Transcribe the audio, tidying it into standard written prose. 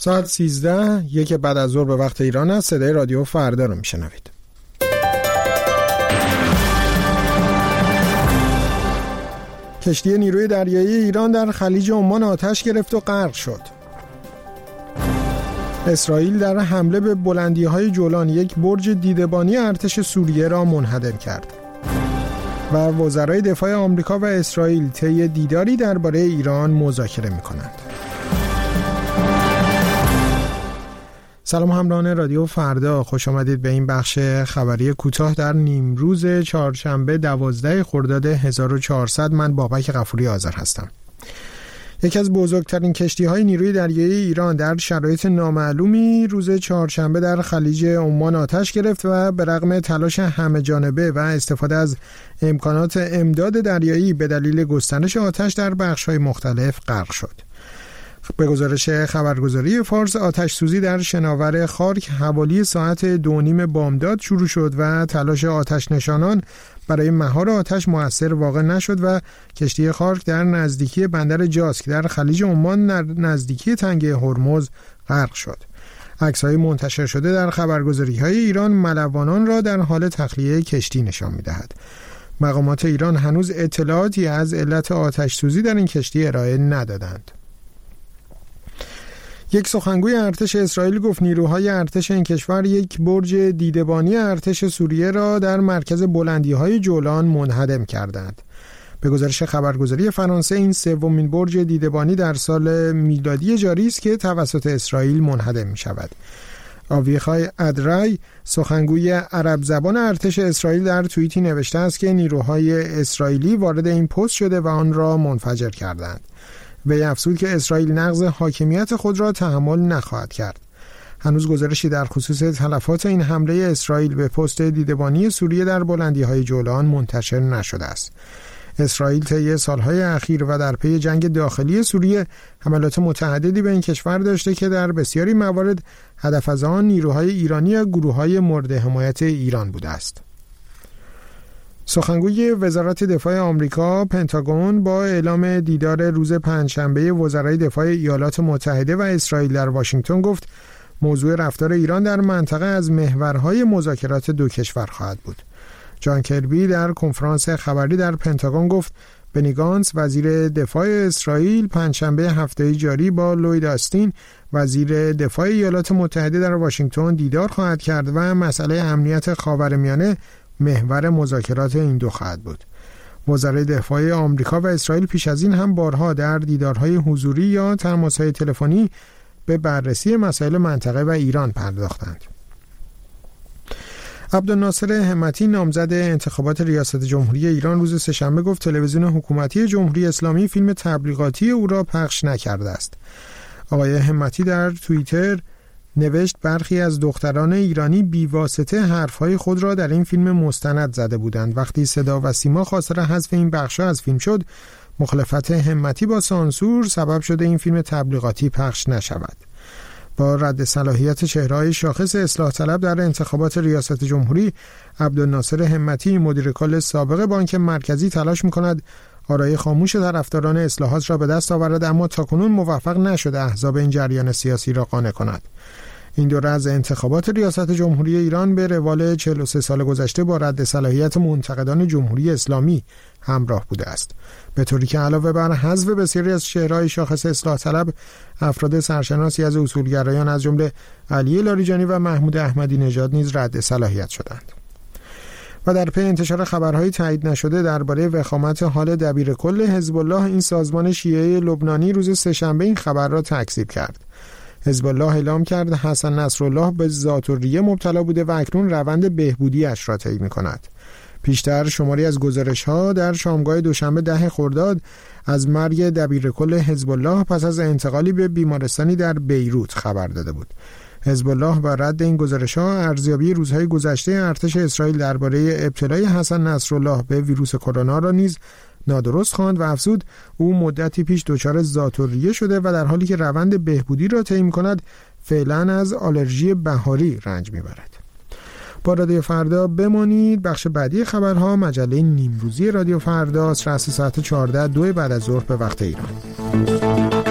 ساعت 13 یک بعد از ظهر به وقت ایران است. صدای رادیو فردا رو میشنوید. کشتی نیروی دریایی ایران در خلیج عمان آتش گرفت و غرق شد. اسرائیل در حمله به بلندی‌های جولان یک برج دیدبانی ارتش سوریه را منهدم کرد. و وزرای دفاع آمریکا و اسرائیل طی دیداری درباره ایران مذاکره می‌کنند. سلام همراهان رادیو فردا، خوش آمدید به این بخش خبری کوتاه در نیمروز چهارشنبه 12 خرداد 1400. من بابک غفوری آذر هستم. یکی از بزرگترین کشتی‌های نیروی دریایی ایران در شرایط نامعلومی روز چهارشنبه در خلیج عمان آتش گرفت و به رغم تلاش همه جانبه و استفاده از امکانات امداد دریایی به دلیل گسترش آتش در بخش‌های مختلف غرق شد. به گزارش خبرگزاری فارس، آتش سوزی در شناور خارک حوالی ساعت 2:30 بامداد شروع شد و تلاش آتش نشانان برای مهار آتش مؤثر واقع نشد و کشتی خارک در نزدیکی بندر جاسک در خلیج عمان در نزدیکی تنگه هرمز غرق شد. عکس‌های منتشر شده در خبرگزاری‌های ایران ملوانان را در حال تخلیه کشتی نشان می‌دهد. مقامات ایران هنوز اطلاعاتی از علت آتش سوزی در این کشتی ارائه ندادند. یک سخنگوی ارتش اسرائیل گفت نیروهای ارتش این کشور یک برج دیدبانی ارتش سوریه را در مرکز بلندی‌های جولان منهدم کردند. به گزارش خبرگزاری فرانسه، این سومین برج دیدبانی در سال میلادی جاری است که توسط اسرائیل منهدم می‌شود. آویخای ادرای، سخنگوی عرب زبان ارتش اسرائیل، در توییتی نوشته است که نیروهای اسرائیلی وارد این پست شده و آن را منفجر کردند. وی افزود که اسرائیل نقض حاکمیت خود را تحمل نخواهد کرد. هنوز گزارشی در خصوص تلفات این حمله اسرائیل به پست دیدبانی سوریه در بلندی‌های جولان منتشر نشده است. اسرائیل طی سالهای اخیر و در پی جنگ داخلی سوریه حملات متعددی به این کشور داشته که در بسیاری موارد هدف از آن نیروهای ایرانی یا گروه‌های مورد حمایت ایران بوده است. سخنگوی وزارت دفاع آمریکا پنتاگون با اعلام دیدار روز پنجشنبه وزرای دفاع ایالات متحده و اسرائیل در واشنگتن گفت موضوع رفتار ایران در منطقه از محورهای مذاکرات دو کشور خواهد بود. جان کربی در کنفرانس خبری در پنتاگون گفت بنی گانتس وزیر دفاع اسرائیل پنجشنبه هفته جاری با لوید آستین وزیر دفاع ایالات متحده در واشنگتن دیدار خواهد کرد و مسئله امنیت خاورمیانه محور مذاکرات این دو خواهد بود. وزرای دفاع آمریکا و اسرائیل پیش از این هم بارها در دیدارهای حضوری یا تماس‌های تلفنی به بررسی مسائل منطقه و ایران پرداختند. عبدالناصر همتی، نامزد انتخابات ریاست جمهوری ایران، روز سه‌شنبه گفت تلویزیون حکومتی جمهوری اسلامی فیلم تبلیغاتی او را پخش نکرده است. آقای همتی در توییتر نوشت برخی از دختران ایرانی بیواسطه حرفهای خود را در این فیلم مستند زده بودند. وقتی صدا و سیما خواستار حذف این بخش‌ها از فیلم شد، مخالفت همتی با سانسور سبب شده این فیلم تبلیغاتی پخش نشود. با رد صلاحیت چهره‌های شاخص اصلاح طلب در انتخابات ریاست جمهوری، عبدالناصر همتی، مدیر کل سابق بانک مرکزی، تلاش می‌کند آرای خاموش طرفداران اصلاحات را به دست آورد، اما تاکنون موفق نشده احزاب این جریان سیاسی را قانع کند. این دوره از انتخابات ریاست جمهوری ایران به روال 43 سال گذشته با رد صلاحیت منتقدان جمهوری اسلامی همراه بوده است، به طوری که علاوه بر حذف بسیاری از چهره‌های شاخص اصلاح طلب، افراد سرشناسی از اصولگرایان از جمله علی لاریجانی و محمود احمدی نژاد نیز رد صلاحیت شدند. و در پی انتشار خبرهای تایید نشده درباره وخامت حال دبیرکل حزب الله، این سازمان شیعه لبنانی روز سه‌شنبه این خبر را تکذیب کرد. حزب الله اعلام کرد حسن نصرالله به ذات‌الریه مبتلا بوده و اکنون روند بهبودی اش را طی می‌کند. پیشتر شماری از گزارش‌ها در شامگاه دوشنبه 10 خرداد از مرگ دبیرکل حزب الله پس از انتقالی به بیمارستانی در بیروت خبر داده بود. حزب الله با رد این گزارش‌ها ارزیابی روزهای گذشته ارتش اسرائیل درباره ابتلای حسن نصرالله به ویروس کرونا را نیز نادرست خواند و افزود او مدتی پیش دچار ذات‌الریه شده و در حالی که روند بهبودی را طی می‌کند فعلا از آلرژی بهاری رنج می‌برد. با رادیو فردا بمانید. بخش بعدی خبرها مجله نیمروزی رادیو فردا است، رأس ساعت 14 بعد از ظهر به وقت ایران.